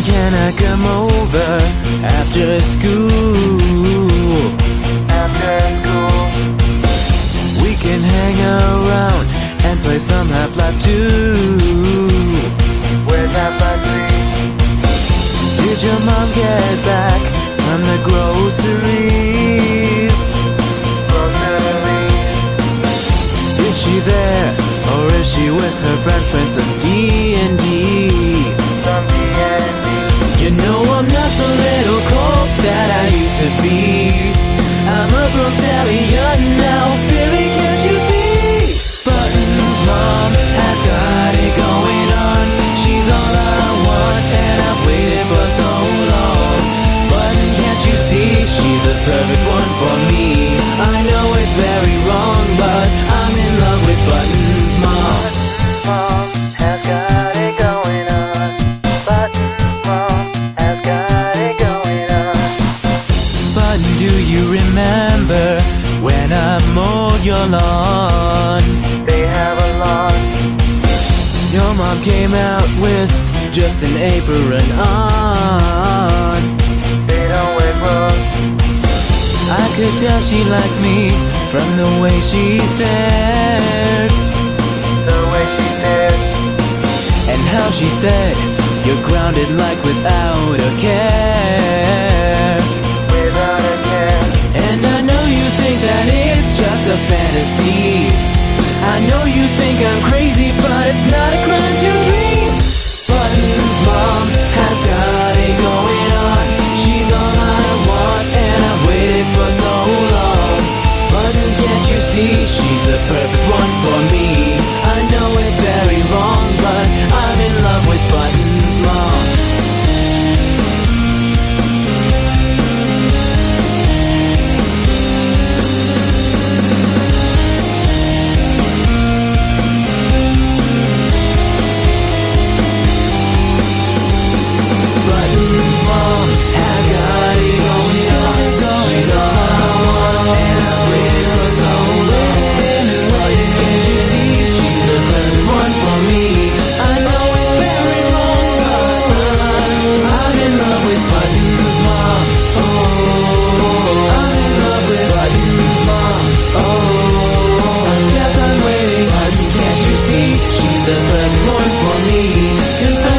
can I come over after school? After school, We can hang around and play some Half-Life 2. where's Half-Life 3? Did your mom get back from the groceries? Is she there, or is she with her friends playing some D&D? Some D&D. You know I'm not the little colt that I used to be. I'm a grown stallion now, Billy, can't you see? Buttons' mom has got it going on. She's all I want and I've waited for so long. Button, can't you see? She's the perfect one for me. I know it's very wrong, but I'm in love with Button's mom. Mom has got it going on. Button's mom has got it going on. Button, do you remember when I mowed your lawn? They have a lawn. Your mom came out with just an apron on. They don't wear clothes. I could tell she liked me from the way she stared, The way she stared. and how she said, "You're grounded like without a care." Without a care. And I know you think that it's just a fantasy. I know you think I'm crazy, but it's not a crime to dream. Button's mom has got it going on. She's all I want and I've waited for so long. Button, can't you see? She's the perfect one for me. I know it's very wrong, but I'm in love with Button's mom. Button's mom has got it going on. She's all I want and I've waited for so long. Button, can't you see? She's the perfect one for me. I know it's very wrong, but I'm in love with Button's mom. Oh, I'm in love with Button's mom. Oh, I kept on waiting. Button, can't you see? She's the perfect one for me. 'Cause